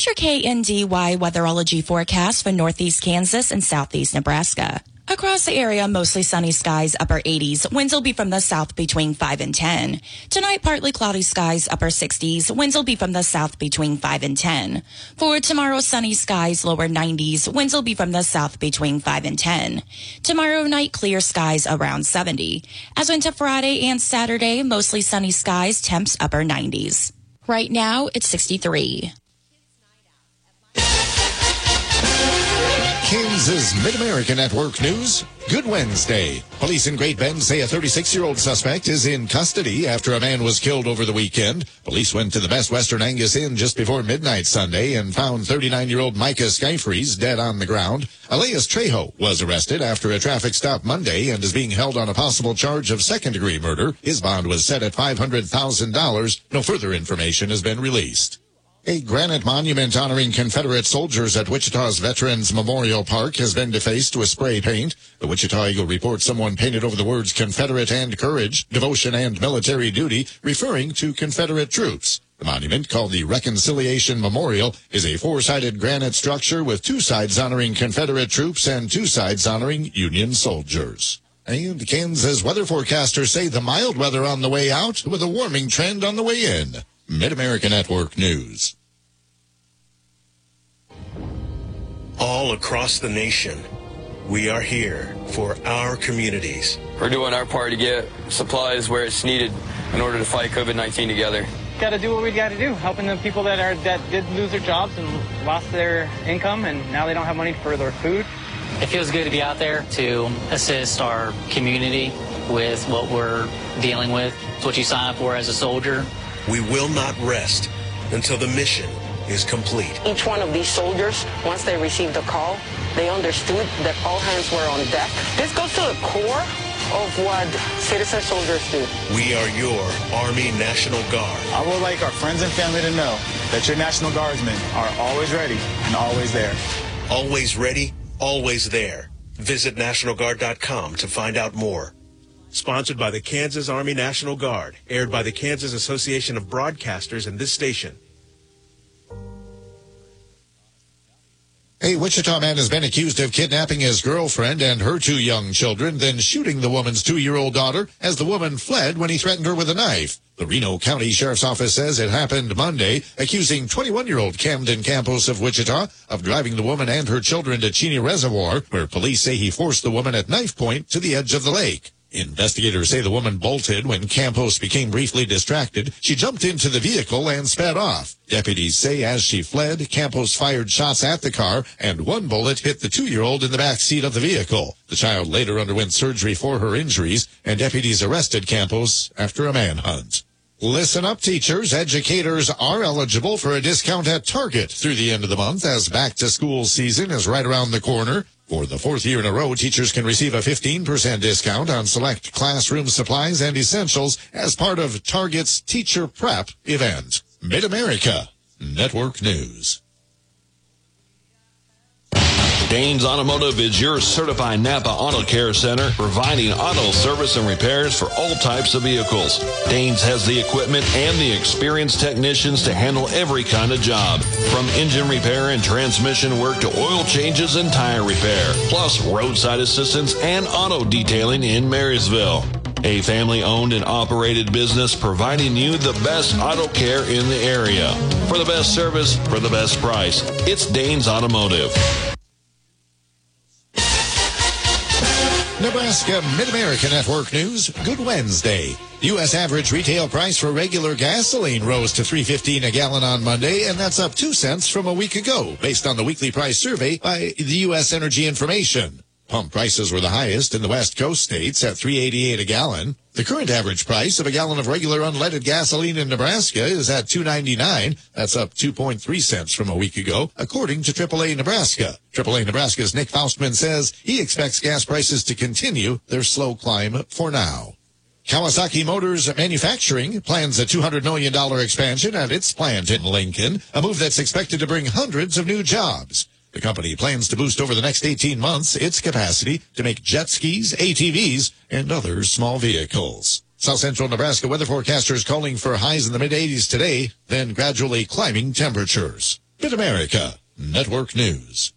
Here's your KNDY weatherology forecast for northeast Kansas and southeast Nebraska. Across the area, mostly sunny skies, upper 80s. Winds will be from the south between 5 and 10. Tonight, partly cloudy skies, upper 60s. Winds will be from the south between 5 and 10. For tomorrow, sunny skies, lower 90s. Winds will be from the south between 5 and 10. Tomorrow night, clear skies around 70. As into Friday and Saturday, mostly sunny skies, temps upper 90s. Right now, it's 63. Kansas Mid-America Network News. Good Wednesday. Police in Great Bend say a 36-year-old suspect is in custody after a man was killed over the weekend. Police went to the Best Western Angus Inn just before midnight Sunday and found 39-year-old Micah Skyfries dead on the ground. Elias Trejo was arrested after a traffic stop Monday and is being held on a possible charge of second-degree murder. His bond was set at $500,000. No further information has been released. A granite monument honoring Confederate soldiers at Wichita's Veterans Memorial Park has been defaced with spray paint. The Wichita Eagle reports someone painted over the words Confederate and courage, devotion and military duty, referring to Confederate troops. The monument, called the Reconciliation Memorial, is a four-sided granite structure with two sides honoring Confederate troops and two sides honoring Union soldiers. And Kansas weather forecasters say the mild weather on the way out with a warming trend on the way in. Mid-America Network News. All across the nation, we are here for our communities. We're doing our part to get supplies where it's needed in order to fight COVID-19 together. Got to do what we got to do, helping the people that did lose their jobs and lost their income, and now they don't have money for their food. It feels good to be out there to assist our community with what we're dealing with. It's what you sign up for as a soldier. We will not rest until the mission is complete. Each one of these soldiers, once they received the call, they understood that all hands were on deck. This goes to the core of what citizen soldiers do. We are your Army National Guard. I would like our friends and family to know that your National Guardsmen are always ready and always there. Always ready, always there. Visit NationalGuard.com to find out more. Sponsored by the Kansas Army National Guard, aired by the Kansas Association of Broadcasters and this station. A Wichita man has been accused of kidnapping his girlfriend and her two young children, then shooting the woman's 2-year-old daughter as the woman fled when he threatened her with a knife. The Reno County Sheriff's Office says it happened Monday, accusing 21-year-old Camden Campos of Wichita of driving the woman and her children to Cheney Reservoir, where police say he forced the woman at knife point to the edge of the lake. Investigators say the woman bolted when Campos became briefly distracted. She jumped into the vehicle and sped off. Deputies say as she fled, Campos fired shots at the car, and one bullet hit the 2-year-old in the back seat of the vehicle. The child later underwent surgery for her injuries, and deputies arrested Campos after a manhunt. Listen up, teachers. Educators are eligible for a discount at Target through the end of the month as back-to-school season is right around the corner. For the fourth year in a row, teachers can receive a 15% discount on select classroom supplies and essentials as part of Target's Teacher Prep event. Mid-America Network News. Danes Automotive is your certified Napa Auto Care Center, providing auto service and repairs for all types of vehicles. Danes has the equipment and the experienced technicians to handle every kind of job, from engine repair and transmission work to oil changes and tire repair, plus roadside assistance and auto detailing in Marysville. A family-owned and operated business providing you the best auto care in the area. For the best service, for the best price, it's Danes Automotive. Nebraska Mid-America Network News. Good Wednesday. U.S. average retail price for regular gasoline rose to $3.15 a gallon on Monday, and that's up 2 cents from a week ago, based on the weekly price survey by the U.S. Energy Information. Pump prices were the highest in the West Coast states at $3.88 a gallon. The current average price of a gallon of regular unleaded gasoline in Nebraska is at $2.99. That's up 2.3 cents from a week ago, according to AAA Nebraska. AAA Nebraska's Nick Faustman says he expects gas prices to continue their slow climb for now. Kawasaki Motors Manufacturing plans a $200 million expansion at its plant in Lincoln, a move that's expected to bring hundreds of new jobs. The company plans to boost over the next 18 months its capacity to make jet skis, ATVs, and other small vehicles. South Central Nebraska weather forecasters calling for highs in the mid-80s today, then gradually climbing temperatures. Mid-America Network News.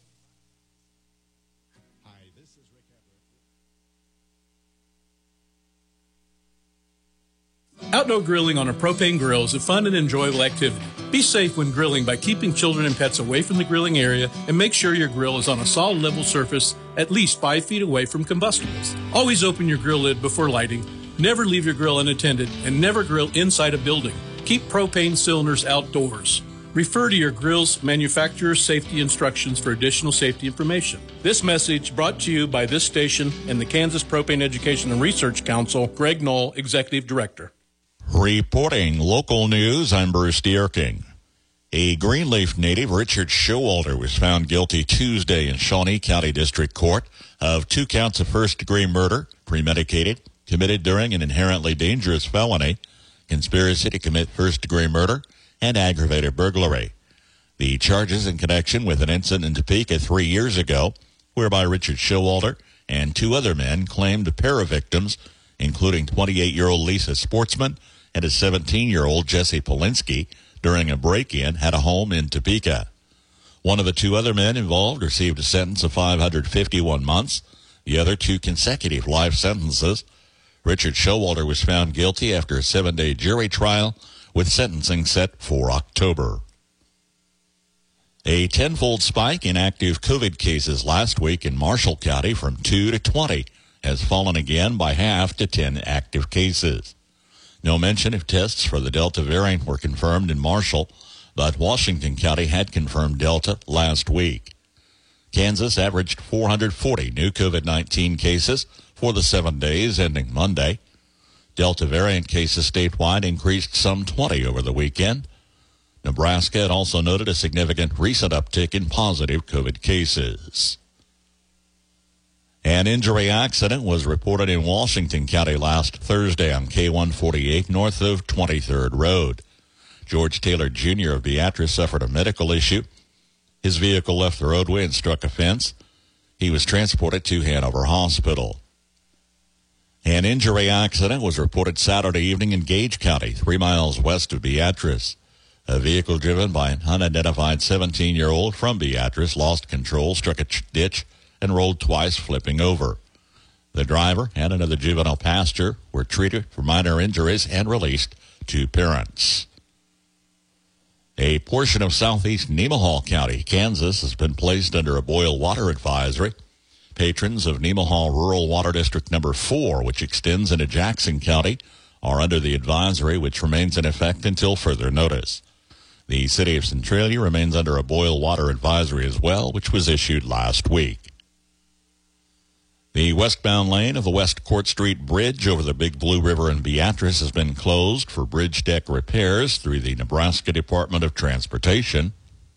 Outdoor grilling on a propane grill is a fun and enjoyable activity. Be safe when grilling by keeping children and pets away from the grilling area, and make sure your grill is on a solid level surface at least 5 feet away from combustibles. Always open your grill lid before lighting. Never leave your grill unattended, and never grill inside a building. Keep propane cylinders outdoors. Refer to your grill's manufacturer's safety instructions for additional safety information. This message brought to you by this station and the Kansas Propane Education and Research Council. Greg Knoll, Executive Director. Reporting local news, I'm Bruce Dierking. A Greenleaf native, Richard Showalter, was found guilty Tuesday in Shawnee County District Court of 2 counts of first-degree murder, premeditated, committed during an inherently dangerous felony, conspiracy to commit first-degree murder, and aggravated burglary. The charges in connection with an incident in Topeka 3 years ago, whereby Richard Showalter and 2 other men claimed a pair of victims, including 28-year-old Lisa Sportsman and a 17-year-old Jesse Polinsky, during a break-in at a home in Topeka. One of the 2 other men involved received a sentence of 551 months, the other 2 consecutive life sentences. Richard Showalter was found guilty after a 7-day jury trial, with sentencing set for October. A 10-fold spike in active COVID cases last week in Marshall County from 2 to 20 has fallen again by half to 10 active cases. No mention of tests for the Delta variant were confirmed in Marshall, but Washington County had confirmed Delta last week. Kansas averaged 440 new COVID-19 cases for the 7 days ending Monday. Delta variant cases statewide increased some 20 over the weekend. Nebraska had also noted a significant recent uptick in positive COVID cases. An injury accident was reported in Washington County last Thursday on K-148 north of 23rd Road. George Taylor Jr. of Beatrice suffered a medical issue. His vehicle left the roadway and struck a fence. He was transported to Hanover Hospital. An injury accident was reported Saturday evening in Gage County, 3 miles west of Beatrice. A vehicle driven by an unidentified 17-year-old from Beatrice lost control, struck a ditch, and rolled twice, flipping over. The driver and another juvenile passenger were treated for minor injuries and released to parents. A portion of southeast Nemaha County, Kansas, has been placed under a boil water advisory. Patrons of Nemaha Rural Water District Number 4, which extends into Jackson County, are under the advisory, which remains in effect until further notice. The city of Centralia remains under a boil water advisory as well, which was issued last week. The westbound lane of the West Court Street Bridge over the Big Blue River in Beatrice has been closed for bridge deck repairs through the Nebraska Department of Transportation.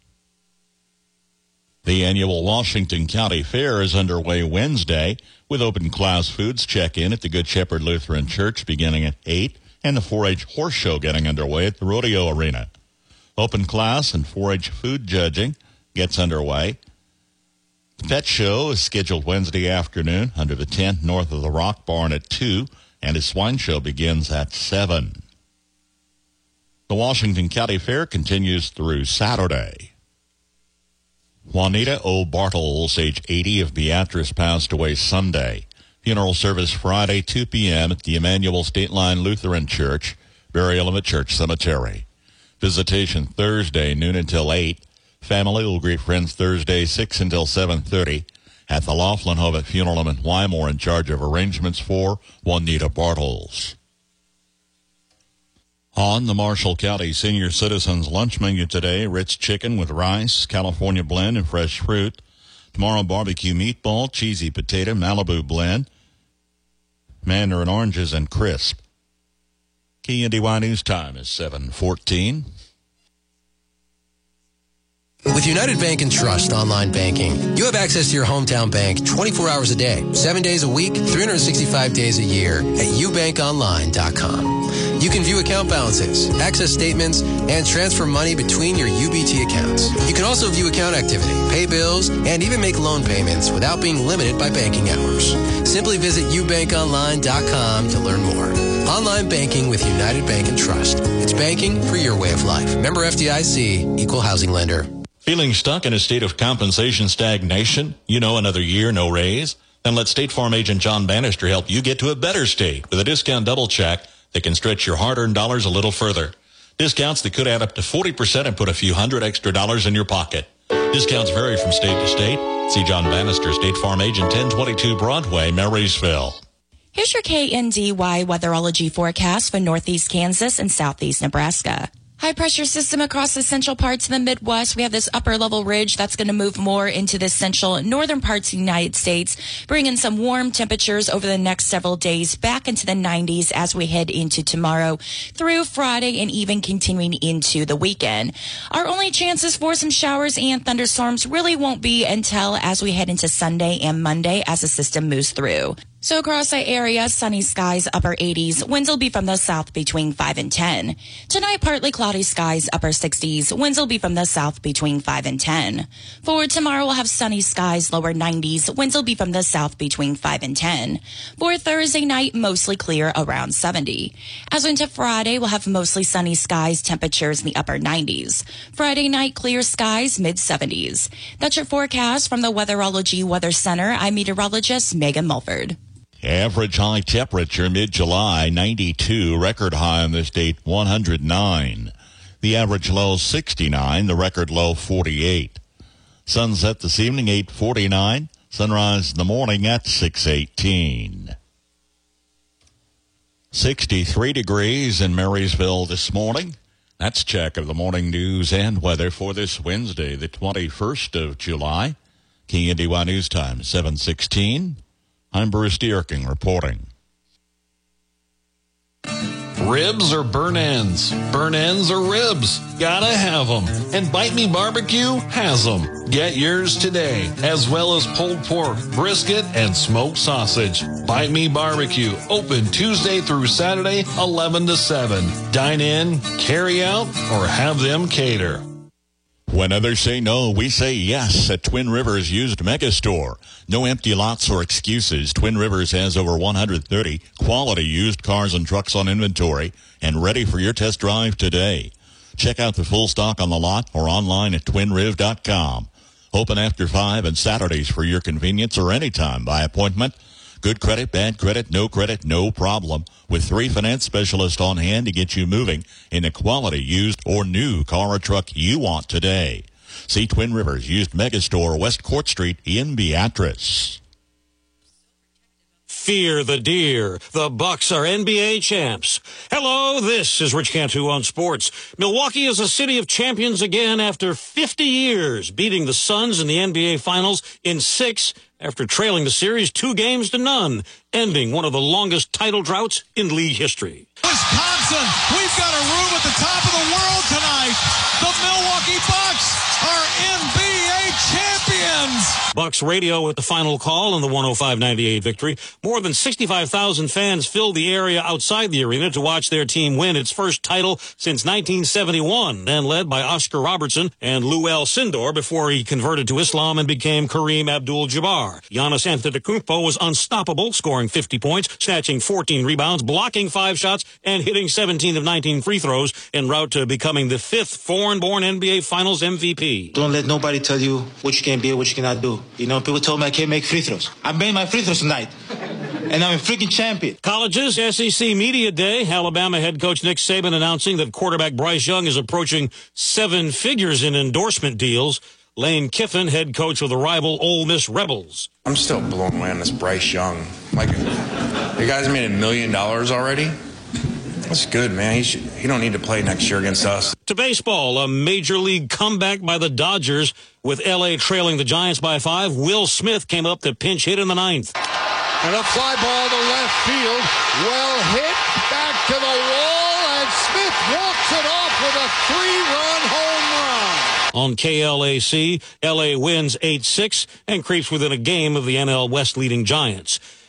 The annual Washington County Fair is underway Wednesday, with open-class foods check-in at the Good Shepherd Lutheran Church beginning at 8, and the 4-H horse show getting underway at the Rodeo Arena. Open class and 4-H food judging gets underway. The pet show is scheduled Wednesday afternoon under the tent north of the Rock Barn at 2, and a swine show begins at 7. The Washington County Fair continues through Saturday. Juanita O. Bartles, age 80, of Beatrice, passed away Sunday. Funeral service Friday, 2 p.m. at the Emmanuel State Line Lutheran Church, burial in the church cemetery. Visitation Thursday, noon until 8. Family will greet friends Thursday, 6 until 7:30 at the Laughlin Home at Funeral Home in Wymore, in charge of arrangements for Juanita Bartles. On the Marshall County Senior Citizens lunch menu today, Ritz chicken with rice, California blend, and fresh fruit. Tomorrow, barbecue meatball, cheesy potato, Malibu blend, mandarin oranges, and crisp. KNDY News Time is 7:14. With United Bank and Trust online banking, you have access to your hometown bank 24 hours a day, 7 days a week, 365 days a year at ubankonline.com. You can view account balances, access statements, and transfer money between your UBT accounts. You can also view account activity, pay bills, and even make loan payments without being limited by banking hours. Simply visit ubankonline.com to learn more. Online banking with United Bank and Trust. It's banking for your way of life. Member FDIC, Equal Housing Lender. Feeling stuck in a state of compensation stagnation? Another year, no raise? Then let State Farm agent John Bannister help you get to a better state with a discount double check that can stretch your hard-earned dollars a little further. Discounts that could add up to 40% and put a few $100 extra in your pocket. Discounts vary from state to state. See John Bannister, State Farm agent, 1022 Broadway, Marysville. Here's your KNDY weatherology forecast for northeast Kansas and southeast Nebraska. High pressure system across the central parts of the Midwest. We have this upper level ridge that's going to move more into the central northern parts of the United States, bringing some warm temperatures over the next several days back into the 90s as we head into tomorrow through Friday and even continuing into the weekend. Our only chances for some showers and thunderstorms really won't be until as we head into Sunday and Monday as the system moves through. So across the area, sunny skies, upper 80s. Winds will be from the south between 5 and 10. Tonight, partly cloudy skies, upper 60s. Winds will be from the south between 5 and 10. For tomorrow, we'll have sunny skies, lower 90s. Winds will be from the south between 5 and 10. For Thursday night, mostly clear around 70. As into Friday, we'll have mostly sunny skies, temperatures in the upper 90s. Friday night, clear skies, mid 70s. That's your forecast from the Weatherology Weather Center. I'm meteorologist Megan Mulford. Average high temperature mid-July, 92. Record high on this date, 109. The average low, 69. The record low, 48. Sunset this evening, 8:49. Sunrise in the morning at 6:18. 63 degrees in Marysville this morning. That's a check of the morning news and weather for this Wednesday, the 21st of July. KNDY News Time, 7:16. I'm Bruce Dierking reporting. Ribs or burn ends? Burn ends or ribs? Gotta have them. And Bite Me Barbecue has them. Get yours today, as well as pulled pork, brisket, and smoked sausage. Bite Me Barbecue, open Tuesday through Saturday, 11 to 7. Dine in, carry out, or have them cater. When others say no, we say yes at Twin Rivers Used Megastore. No empty lots or excuses. Twin Rivers has over 130 quality used cars and trucks on inventory and ready for your test drive today. Check out the full stock on the lot or online at twinriv.com. Open after 5 and Saturdays for your convenience or anytime by appointment. Good credit, bad credit, no problem. With 3 finance specialists on hand to get you moving in a quality used or new car or truck you want today. See Twin Rivers Used Megastore, West Court Street in Beatrice. Fear the deer. The Bucks are NBA champs. Hello, this is Rich Cantu on sports. Milwaukee is a city of champions again after 50 years, beating the Suns in the NBA Finals in 6 after trailing the series 2-0, ending one of the longest title droughts in league history. Wisconsin, we've got a room at the top of the world tonight. The Milwaukee Bucks are NBA champions. Bucks radio with the final call in the 105-98 victory. More than 65,000 fans filled the area outside the arena to watch their team win its first title since 1971, then led by Oscar Robertson and Lou Alcindor before he converted to Islam and became Kareem Abdul-Jabbar. Giannis Antetokounmpo was unstoppable, scoring 50 points, snatching 14 rebounds, blocking 5 shots, and hitting 17 of 19 free throws en route to becoming the 5th foreign-born NBA Finals MVP. Don't let nobody tell you what you can be or what you cannot do. You know, people told me I can't make free throws. I made my free throws tonight, and I'm a freaking champion. Colleges, SEC Media Day. Alabama head coach Nick Saban announcing that quarterback Bryce Young is approaching 7 figures in endorsement deals. Lane Kiffin, head coach of the rival Ole Miss Rebels. I'm still blown away on this Bryce Young. Like, the guy's made $1 million already. That's good, man. He don't need to play next year against us. To baseball, a major league comeback by the Dodgers. With L.A. trailing the Giants by 5, Will Smith came up to pinch hit in the 9th. And a fly ball to left field. Well hit, back to the wall, and Smith walks it off with a 3-run home run. On KLAC, L.A. wins 8-6 and creeps within a game of the NL West leading Giants.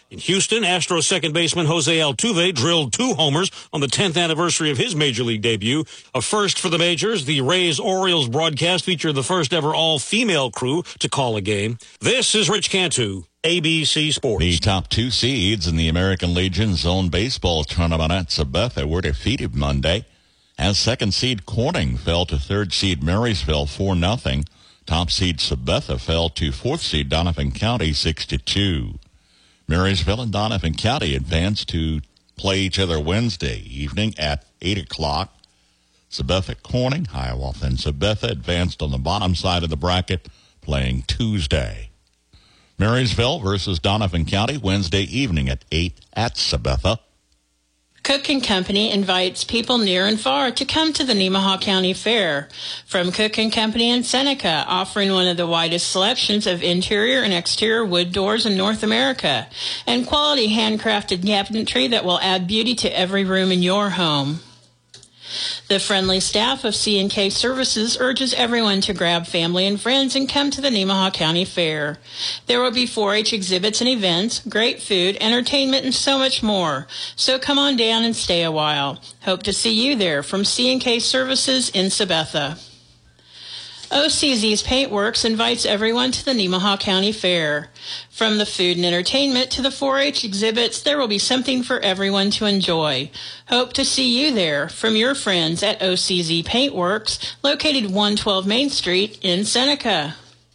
In Houston, Astros second baseman Jose Altuve drilled 2 homers on the 10th anniversary of his Major League debut. A first for the majors, the Rays-Orioles broadcast featured the first ever all-female crew to call a game. This is Rich Cantu, ABC Sports. The top 2 seeds in the American Legion Zone Baseball Tournament at Sabetha were defeated Monday, as second seed Corning fell to third seed Marysville 4-0. Top seed Sabetha fell to fourth seed Donovan County 6-2. Marysville and Donovan County advanced to play each other Wednesday evening at 8 o'clock. Sabetha Corning, Hiawatha and Sabetha advanced on the bottom side of the bracket, playing Tuesday. Marysville versus Donovan County Wednesday evening at 8 at Sabetha. Cook & Company invites people near and far to come to the Nemaha County Fair. From Cook & Company in Seneca, offering one of the widest selections of interior and exterior wood doors in North America, and quality handcrafted cabinetry that will add beauty to every room in your home. The friendly staff of C&K Services urges everyone to grab family and friends and come to the Nemaha County Fair. There will be 4-H exhibits and events, great food, entertainment, and so much more. So come on down and stay a while. Hope to see you there from C&K Services in Sabetha. OCZ's Paintworks invites everyone to the Nemaha County Fair. From the food and entertainment to the 4-H exhibits, there will be something for everyone to enjoy. Hope to see you there from your friends at OCZ Paintworks, located 112 Main Street in Seneca.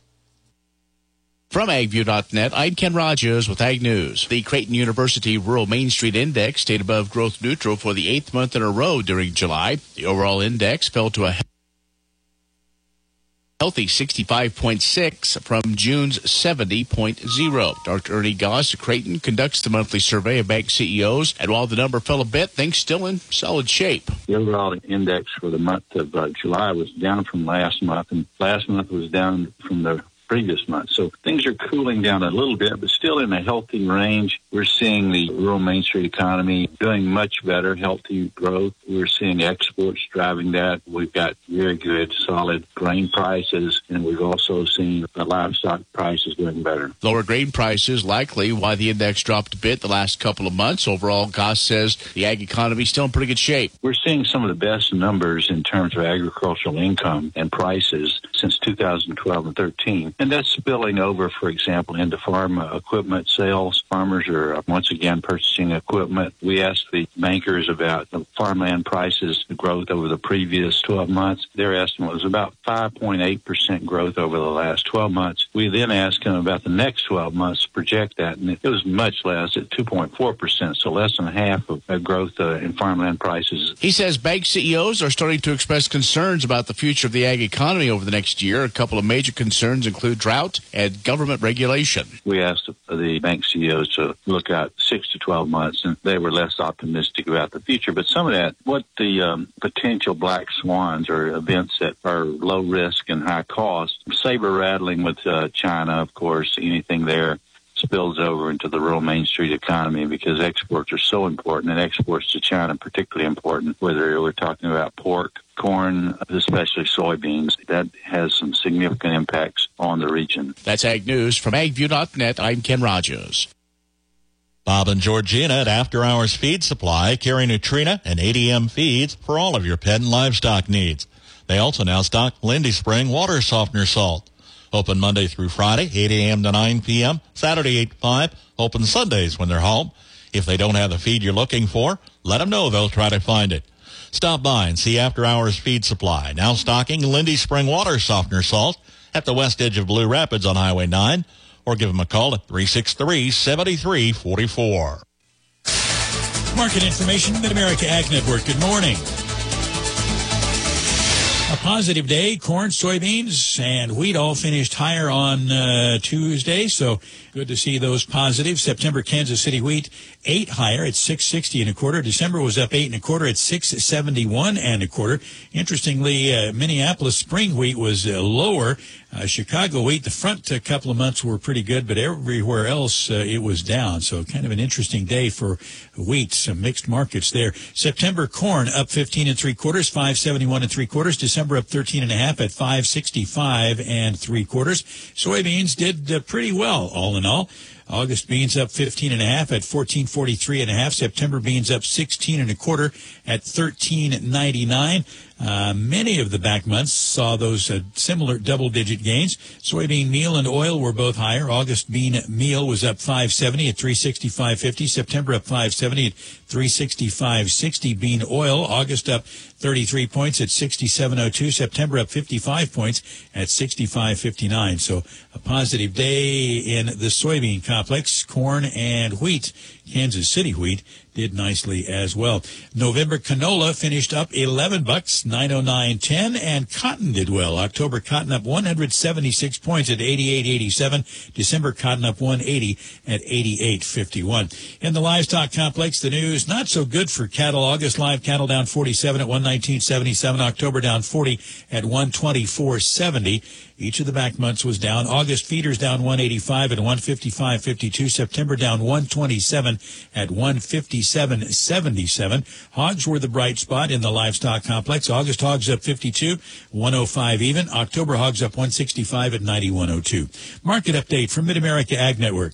From AgView.net, I'm Ken Rogers with Ag News. The Creighton University Rural Main Street Index stayed above growth neutral for the 8th month in a row during July. The overall index fell to a healthy 65.6 from June's 70.0. Dr. Ernie Goss of Creighton conducts the monthly survey of bank CEOs, and while the number fell a bit, things still in solid shape. The overall index for the month of July was down from last month, and last month was down from the previous month. So things are cooling down a little bit, but still in a healthy range. We're seeing the rural Main Street economy doing much better, healthy growth. We're seeing exports driving that. We've got very good, solid grain prices, and we've also seen the livestock prices doing better. Lower grain prices likely why the index dropped a bit the last couple of months. Overall, Goss says the ag economy is still in pretty good shape. We're seeing some of the best numbers in terms of agricultural income and prices since 2012 and 13. And that's spilling over, for example, into farm equipment sales. Farmers are once again purchasing equipment. We asked the bankers about the farmland prices growth over the previous 12 months. Their estimate was about 5.8% growth over the last 12 months. We then asked them about the next 12 months to project that, and it was much less at 2.4%, so less than half of growth in farmland prices. He says bank CEOs are starting to express concerns about the future of the ag economy over the next year. A couple of major concerns include drought and government regulation. We asked the bank CEOs to look out 6 to 12 months, and they were less optimistic about the future. But some of that, what the potential black swans or events that are low risk and high cost, saber rattling with China, of course, anything there spills over into the rural Main Street economy because exports are so important, and exports to China particularly important, whether we're talking about pork, corn, especially soybeans. That has some significant impacts on the region. That's Ag News. From AgView.net, I'm Ken Rogers. Bob and Georgina at After Hours Feed Supply carry Nutrina and ADM feeds for all of your pet and livestock needs. They also now stock Lindy Spring water softener salt. Open Monday through Friday, 8 a.m. to 9 p.m., Saturday 8 to 5, open Sundays when they're home. If they don't have the feed you're looking for, let them know. They'll try to find it. Stop by and see After Hours Feed Supply, now stocking Lindy Spring water softener salt at the west edge of Blue Rapids on Highway 9, or give them a call at 363-7344. Market information, Mid-America Ag Network. Good morning. A positive day. Corn, soybeans, and wheat all finished higher on Tuesday, so good to see those positives. September Kansas City wheat 8 higher at $6.60 1/4. December was up 8 1/4 at $6.71 1/4. Interestingly, Minneapolis spring wheat was lower. Chicago wheat, the front couple of months were pretty good, but everywhere else it was down. So kind of an interesting day for wheat. Some mixed markets there. September corn up 15 3/4, 571 3/4. December up 13 1/2 at 565 3/4. Soybeans did pretty well, all in all. August beans up 15.5 at 14.43.5. September beans up 16.25 at 13.99. Many of the back months saw those similar double-digit gains. Soybean meal and oil were both higher. August bean meal was up 5.70 at 365.50. September up 5.70 at 365.60. Bean oil, August up 33 points at 67.02. September up 55 points at 65.59. So a positive day in the soybean complex. Corn and wheat, Kansas City wheat, did nicely as well. November canola finished up $11, 909.10, and cotton did well. October cotton up 176 points at 88.87. December cotton up 180 at 88.51. In the livestock complex, the news not so good for cattle. August live cattle down 47 at 119.77. October down 40 at 124.70. Each of the back months was down. August feeders down 185 at 155.52. September down 127 at 157.77. Hogs were the bright spot in the livestock complex. August hogs up 52, 105 even. October hogs up 165 at 91.02. Market update from Mid-America Ag Network.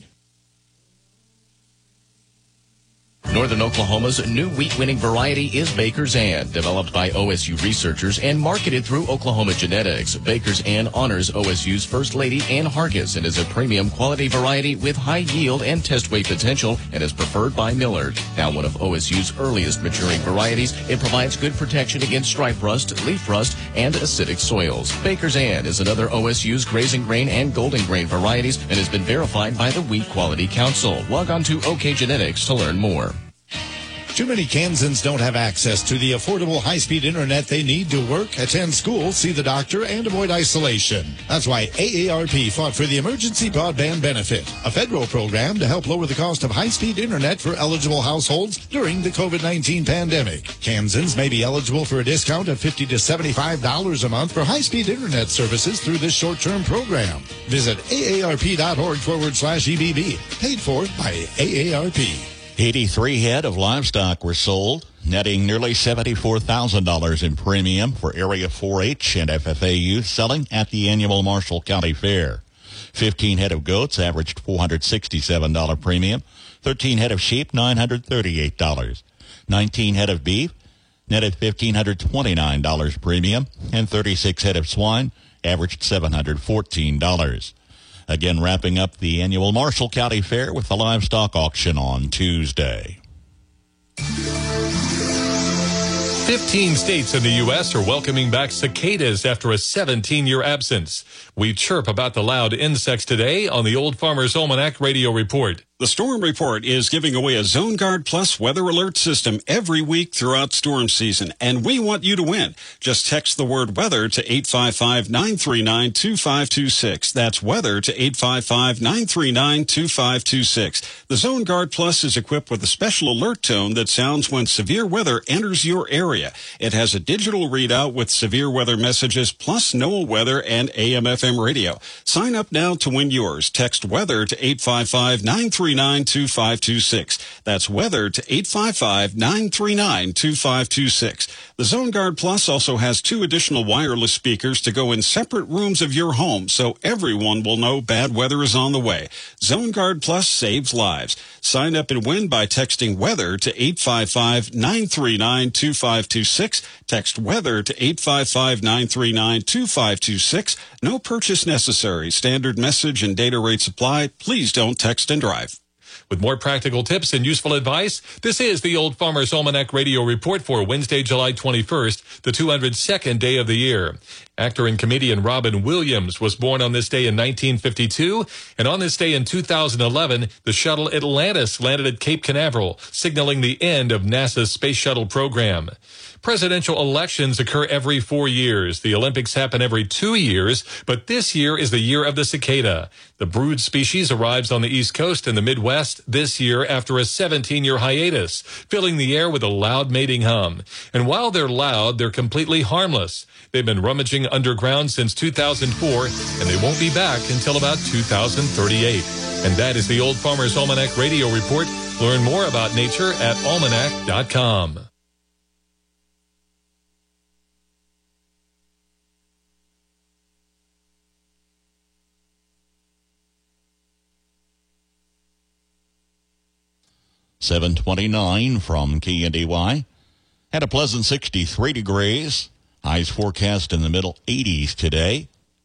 Northern Oklahoma's new wheat-winning variety is Baker's Ann, developed by OSU researchers and marketed through Oklahoma Genetics. Baker's Ann honors OSU's First Lady Ann Hargis and is a premium quality variety with high yield and test weight potential and is preferred by Millard. Now one of OSU's earliest maturing varieties, it provides good protection against stripe rust, leaf rust, and acidic soils. Baker's Ann is another OSU's grazing grain and golden grain varieties and has been verified by the Wheat Quality Council. Log on to OK Genetics to learn more. Too many Kansans don't have access to the affordable high-speed internet they need to work, attend school, see the doctor, and avoid isolation. That's why AARP fought for the Emergency Broadband Benefit, a federal program to help lower the cost of high-speed internet for eligible households during the COVID-19 pandemic. Kansans may be eligible for a discount of $50 to $75 a month for high-speed internet services through this short-term program. Visit aarp.org/EBB, paid for by AARP. 83 head of livestock were sold, netting nearly $74,000 in premium for Area 4-H and FFA youth selling at the annual Marshall County Fair. 15 head of goats averaged $467 premium, 13 head of sheep $938, 19 head of beef netted $1,529 premium, and 36 head of swine averaged $714. Again, wrapping up the annual Marshall County Fair with the livestock auction on Tuesday. 15 states in the U.S. are welcoming back cicadas after a 17-year absence. We chirp about the loud insects today on the Old Farmer's Almanac Radio Report. The Storm Report is giving away a Zone Guard Plus weather alert system every week throughout storm season, and we want you to win. Just text the word weather to 855-939-2526. That's weather to 855-939-2526. The Zone Guard Plus is equipped with a special alert tone that sounds when severe weather enters your area. It has a digital readout with severe weather messages plus NOAA weather and AM/FM radio. Sign up now to win yours. Text weather to 855-939-2526. That's weather to 855-939-2526. The Zone Guard Plus also has 2 additional wireless speakers to go in separate rooms of your home so everyone will know bad weather is on the way. Zone Guard Plus saves lives. Sign up and win by texting weather to 855-939-2526. Text weather to 855-939-2526. No purchase necessary. Standard message and data rates apply. Please don't text and drive. With more practical tips and useful advice, this is the Old Farmer's Almanac Radio Report for Wednesday, July 21st, the 202nd day of the year. Actor and comedian Robin Williams was born on this day in 1952, and on this day in 2011, the shuttle Atlantis landed at Cape Canaveral, signaling the end of NASA's space shuttle program. Presidential elections occur every 4 years. The Olympics happen every 2 years, but this year is the year of the cicada. The brood species arrives on the East Coast and the Midwest this year after a 17-year hiatus, filling the air with a loud mating hum. And while they're loud, they're completely harmless. They've been rummaging underground since 2004, and they won't be back until about 2038. And that is the Old Farmer's Almanac Radio Report. Learn more about nature at almanac.com. 729 from KNDY. Had a pleasant 63 degrees. Highs forecast in the middle 80s today.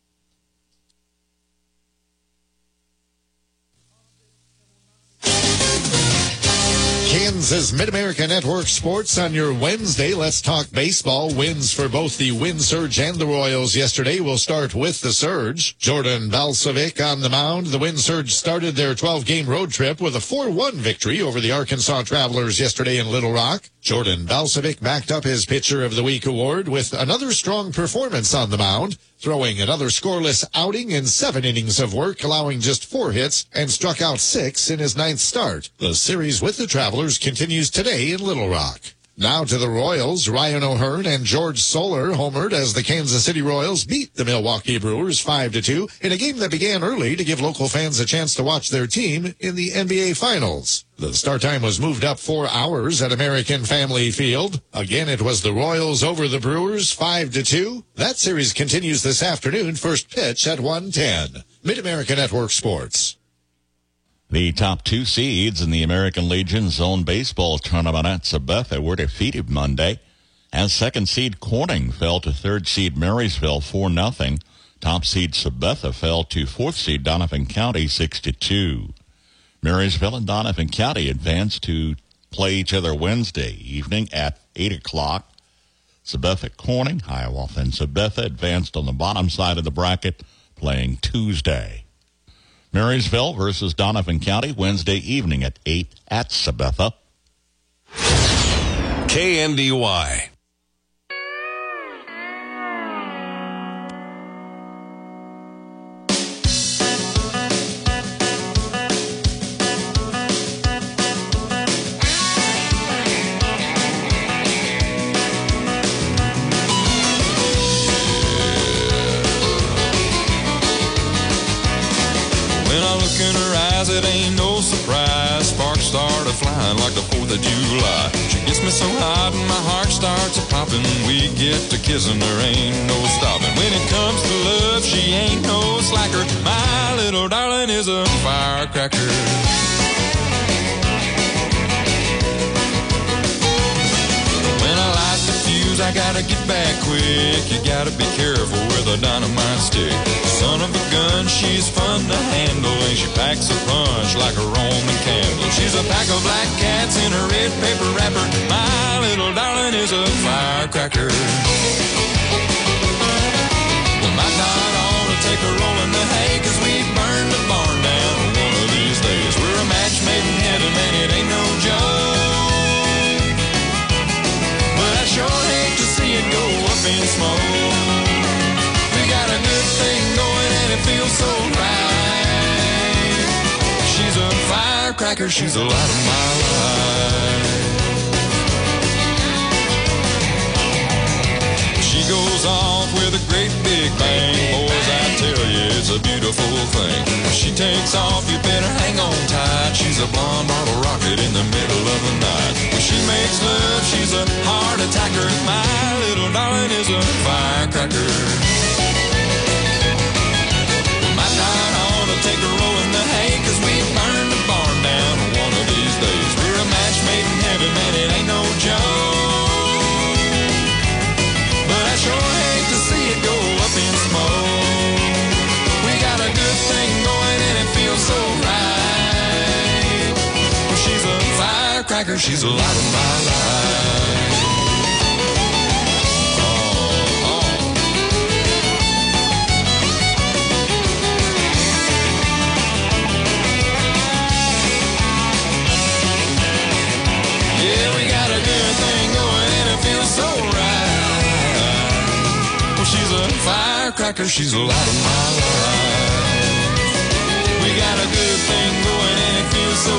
Kansas Mid-America Network Sports on your Wednesday. Let's talk baseball. Wins for both the Wind Surge and the Royals yesterday. We'll start with the Surge. Jordan Balcevic on the mound. The Wind Surge started their 12-game road trip with a 4-1 victory over the Arkansas Travelers yesterday in Little Rock. Jordan Balcevic backed up his Pitcher of the Week award with another strong performance on the mound, throwing another scoreless outing in 7 innings of work, allowing just 4 hits, and struck out 6 in his 9th start. The series with the Travelers continues today in Little Rock. Now to the Royals. Ryan O'Hearn and George Soler homered as the Kansas City Royals beat the Milwaukee Brewers 5-2 in a game that began early to give local fans a chance to watch their team in the NBA Finals. The start time was moved up 4 hours at American Family Field. Again, it was the Royals over the Brewers 5-2. That series continues this afternoon. First pitch at 1:10. Mid-America Network Sports. The top 2 seeds in the American Legion Zone Baseball Tournament at Sabetha were defeated Monday, as second seed Corning fell to third seed Marysville 4-0. Top seed Sabetha fell to fourth seed Donovan County 6-2. Marysville and Donovan County advanced to play each other Wednesday evening at 8 o'clock. Sabetha Corning, Hiawatha and Sabetha advanced on the bottom side of the bracket, playing Tuesday. Marysville versus Donovan County Wednesday evening at 8 at Sabetha. KNDY. It ain't no surprise. Sparks started flying like the 4th of July. She gets me so hot and my heart starts a-popping. We get to kissing, there ain't no stopping. When it comes to love, she ain't no slacker. My little darling is a firecracker. When I light the fuse, I gotta get back quick. You gotta be careful with a dynamite stick. Son of a gun, she's fun to handle, and she packs a punch like a Roman candle. She's a pack of black cats in a red paper wrapper. My little darling is a firecracker. We might not ought to take a roll in the hay, 'cause we burn the barn down one of these days. We're a match made in heaven, and it ain't no joke. But I sure hate to see it go up in smoke. We got a good thing going and it feels so right. She's a firecracker, she's the light of my life. She goes off with a great big bang. Boys, I tell you, it's a beautiful thing. She takes off, you better hang on tight. She's a blonde bottle rocket in the middle of the night. When she makes love, she's a heart attacker. My little darling is a firecracker. Take a roll in the hay, 'cause we burn the barn down one of these days. We're a match made in heaven, man, it ain't no joke. But I sure hate to see it go up in smoke. We got a good thing going and it feels so right. Well, she's a firecracker, she's the light of my life. Firecracker, she's the light of my life. We got a good thing going and it feels so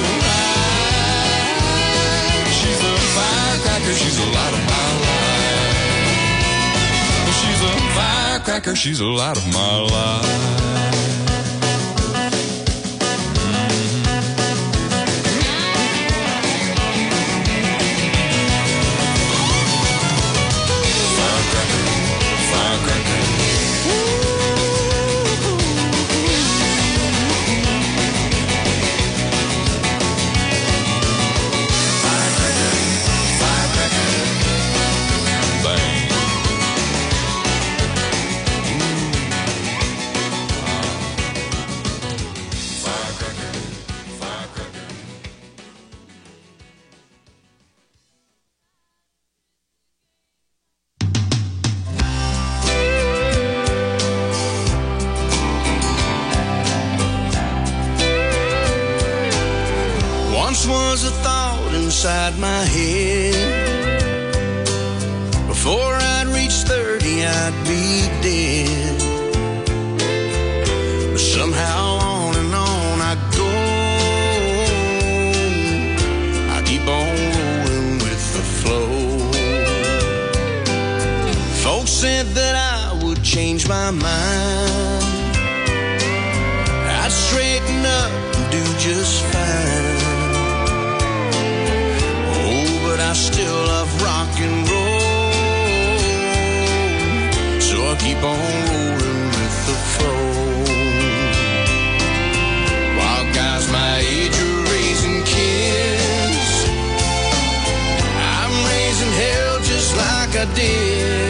right. She's a firecracker, she's the light of my life. She's a firecracker, she's the light of my life. was a thought inside my head. Before I'd reach 30, I'd be dead. But somehow on and on I go. I keep on rolling with the flow. Folks said that I would change my mind. I'd straighten up and do just fine. Oh, but I still love rock and roll. So I keep on rolling with the flow. While guys my age are raising kids, I'm raising hell just like I did.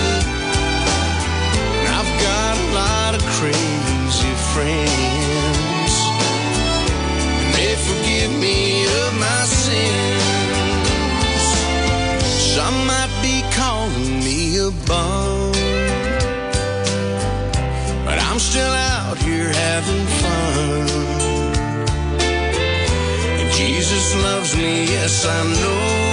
And I've got a lot of crazy friends, and they forgive me of my sins. Some might be calling me a bum, but I'm still out here having fun. And Jesus loves me, yes I know.